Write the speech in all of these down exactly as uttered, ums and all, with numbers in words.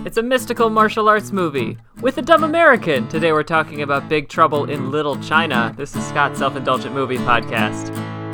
It's a mystical martial arts movie with a dumb American. Today we're talking about Big Trouble in Little China. This is Scott's Self-Indulgent Movie Podcast.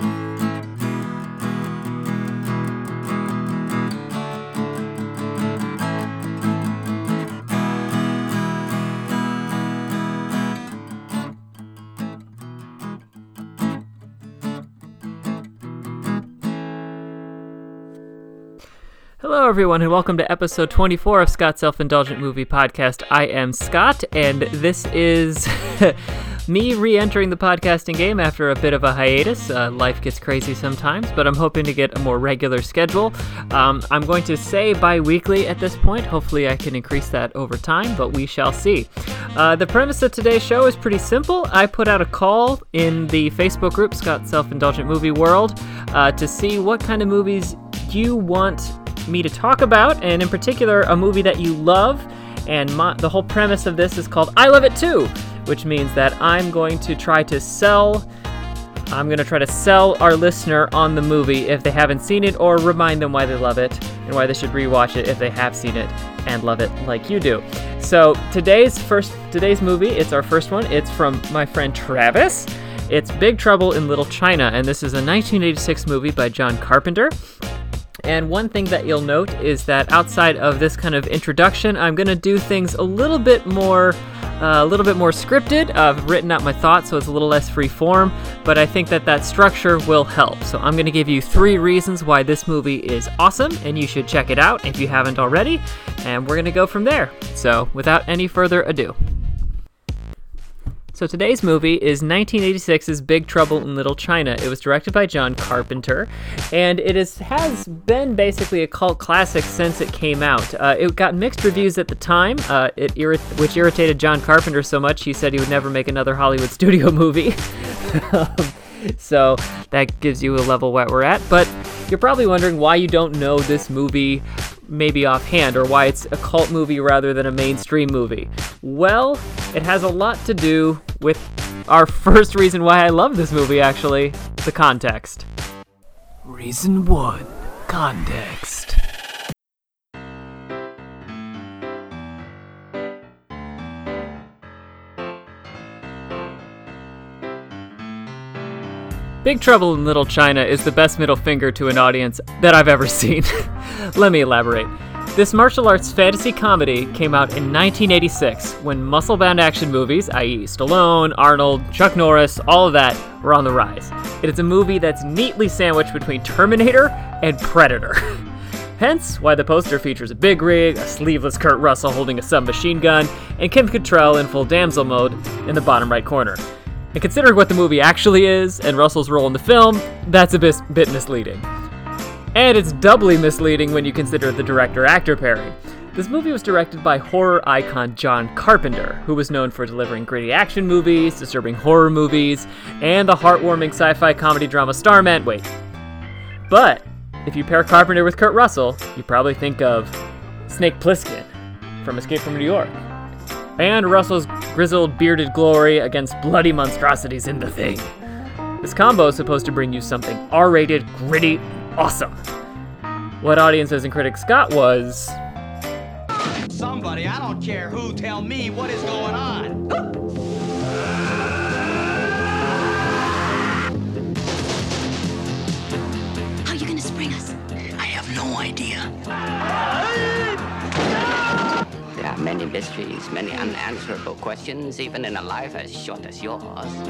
Hello, everyone, and welcome to episode twenty-four of Scott's Self-Indulgent Movie Podcast. I am Scott, and this is me re-entering the podcasting game after a bit of a hiatus. Uh, life gets crazy sometimes, but I'm hoping to get a more regular schedule. Um, I'm going to say bi-weekly at this point. Hopefully I can increase that over time, but we shall see. Uh, the premise of today's show is pretty simple. I put out a call in the Facebook group, Scott's Self-Indulgent Movie World, uh, to see what kind of movies you want me to talk about, and in particular a movie that you love. And my, the whole premise of this is called I Love It Too, which means that I'm going to try to sell I'm going to try to sell our listener on the movie if they haven't seen it, or remind them why they love it and why they should rewatch it if they have seen it and love it like you do. So today's first today's movie, it's our first one. It's from my friend Travis. It's Big Trouble in Little China, and this is a nineteen eighty-six movie by John Carpenter. And one thing that you'll note is that outside of this kind of introduction, I'm going to do things a little bit more uh, a little bit more scripted. I've written out my thoughts, so it's a little less free form, but I think that that structure will help. So I'm going to give you three reasons why this movie is awesome, and you should check it out if you haven't already, and we're going to go from there. So without any further ado. So today's movie is nineteen eighty-six's Big Trouble in Little China. It was directed by John Carpenter, and it is, has been basically a cult classic since it came out. Uh, it got mixed reviews at the time, uh, it irrit- which irritated John Carpenter so much he said he would never make another Hollywood studio movie. um, so that gives you a level where we're at. But you're probably wondering why you don't know this movie maybe offhand, or why it's a cult movie rather than a mainstream movie. Well, it has a lot to do with our first reason why I love this movie, actually, the context. Reason one, context. Big Trouble in Little China is the best middle finger to an audience that I've ever seen. Let me elaborate. This martial arts fantasy comedy came out in nineteen eighty-six, when muscle-bound action movies, that is. Stallone, Arnold, Chuck Norris, all of that, were on the rise. It is a movie that's neatly sandwiched between Terminator and Predator. Hence why the poster features a big rig, a sleeveless Kurt Russell holding a submachine gun, and Kim Cattrall in full damsel mode in the bottom right corner. And considering what the movie actually is, and Russell's role in the film, that's a bit, bit misleading. And it's doubly misleading when you consider the director-actor pairing. This movie was directed by horror icon John Carpenter, who was known for delivering gritty action movies, disturbing horror movies, and the heartwarming sci-fi comedy drama Starman. Wait. But if you pair Carpenter with Kurt Russell, you probably think of Snake Plissken from Escape from New York, and Russell's grizzled, bearded glory against bloody monstrosities in The Thing. This combo is supposed to bring you something R-rated, gritty, awesome. What audiences and critics got was... Somebody, I don't care who, tell me what is going on. How are you gonna spring us? I have no idea. There are many mysteries, many unanswerable questions, even in a life as short as yours.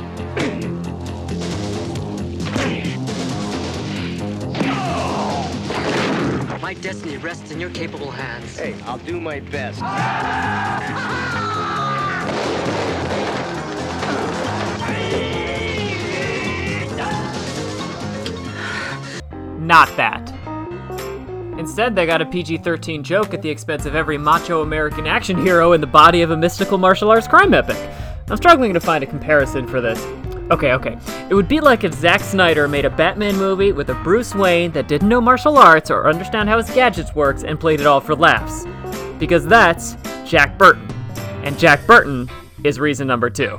My destiny rests in your capable hands. Hey, I'll do my best. Not that. Instead, they got a P G thirteen joke at the expense of every macho American action hero in the body of a mystical martial arts crime epic. I'm struggling to find a comparison for this. Okay, okay. It would be like if Zack Snyder made a Batman movie with a Bruce Wayne that didn't know martial arts or understand how his gadgets works and played it all for laughs. Because that's Jack Burton. And Jack Burton is reason number two.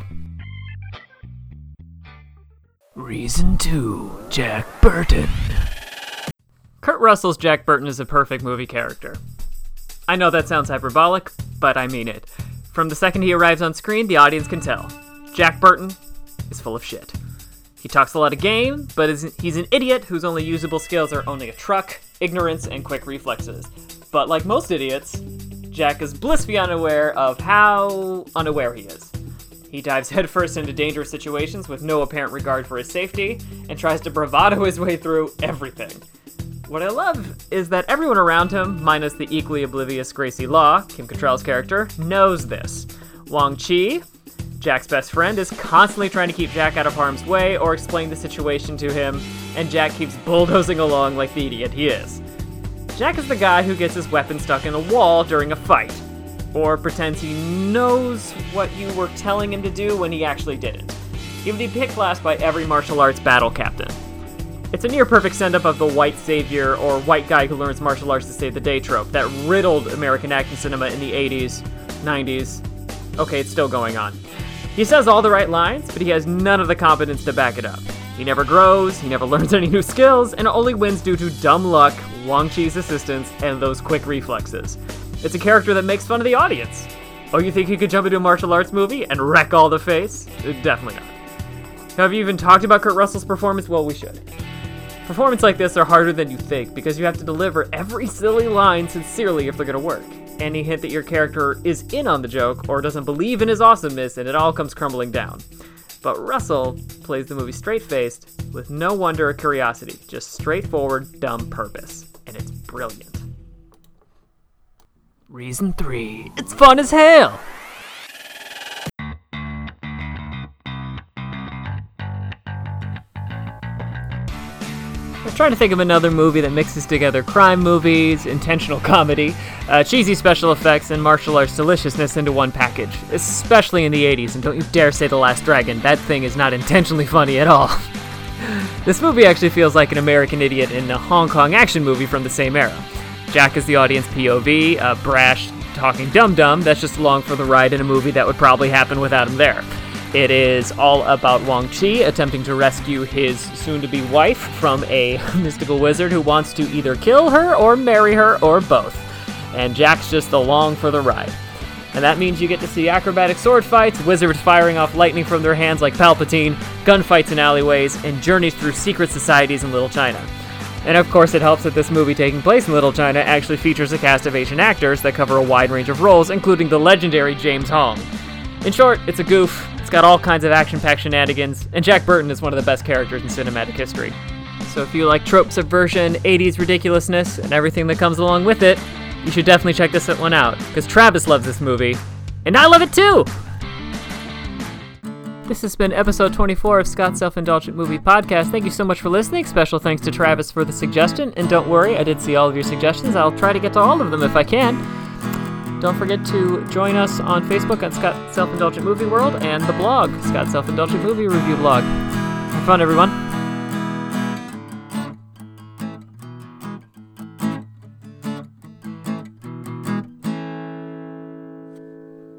Reason two, Jack Burton. Kurt Russell's Jack Burton is a perfect movie character. I know that sounds hyperbolic, but I mean it. From the second he arrives on screen, the audience can tell. Jack Burton is full of shit. He talks a lot of game, but is, he's an idiot whose only usable skills are owning a truck, ignorance, and quick reflexes. But like most idiots, Jack is blissfully unaware of how unaware he is. He dives headfirst into dangerous situations with no apparent regard for his safety, and tries to bravado his way through everything. What I love is that everyone around him, minus the equally oblivious Gracie Law, Kim Cattrall's character, knows this. Wong Chi, Jack's best friend, is constantly trying to keep Jack out of harm's way or explain the situation to him, and Jack keeps bulldozing along like the idiot he is. Jack is the guy who gets his weapon stuck in a wall during a fight, or pretends he knows what you were telling him to do when he actually didn't. He would be picked last by every martial arts battle captain. It's a near-perfect send-up of the white savior or white guy who learns martial arts to save the day trope that riddled American action cinema in the eighties, nineties. Okay, it's still going on. He says all the right lines, but he has none of the competence to back it up. He never grows, he never learns any new skills, and only wins due to dumb luck, Wong Chi's assistance, and those quick reflexes. It's a character that makes fun of the audience. Oh, you think he could jump into a martial arts movie and wreck all the face? Definitely not. Have you even talked about Kurt Russell's performance? Well, we should. Performances like this are harder than you think because you have to deliver every silly line sincerely if they're going to work. Any hint that your character is in on the joke or doesn't believe in his awesomeness and it all comes crumbling down. But Russell plays the movie straight-faced with no wonder or curiosity, just straightforward, dumb purpose. And it's brilliant. Reason three. It's fun as hell! I'm trying to think of another movie that mixes together crime movies, intentional comedy, uh, cheesy special effects, and martial arts deliciousness into one package, especially in the eighties, and don't you dare say The Last Dragon, that thing is not intentionally funny at all. This movie actually feels like an American Idiot in a Hong Kong action movie from the same era. Jack is the audience P O V, a brash, talking dum-dum that's just along for the ride in a movie that would probably happen without him there. It is all about Wong Chi attempting to rescue his soon-to-be wife from a mystical wizard who wants to either kill her or marry her or both. And Jack's just along for the ride. And that means you get to see acrobatic sword fights, wizards firing off lightning from their hands like Palpatine, gunfights in alleyways, and journeys through secret societies in Little China. And of course it helps that this movie taking place in Little China actually features a cast of Asian actors that cover a wide range of roles, including the legendary James Hong. In short, it's a goof. It's got all kinds of action-packed shenanigans, and Jack Burton is one of the best characters in cinematic history. So if you like trope subversion, eighties ridiculousness, and everything that comes along with it, you should definitely check this one out, because Travis loves this movie, and I love it too! This has been episode twenty-four of Scott's Self-Indulgent Movie Podcast. Thank you so much for listening. Special thanks to Travis for the suggestion, and don't worry, I did see all of your suggestions. I'll try to get to all of them if I can. Don't forget to join us on Facebook at Scott Self-Indulgent Movie World and the blog, Scott Self-Indulgent Movie Review Blog. Have fun, everyone.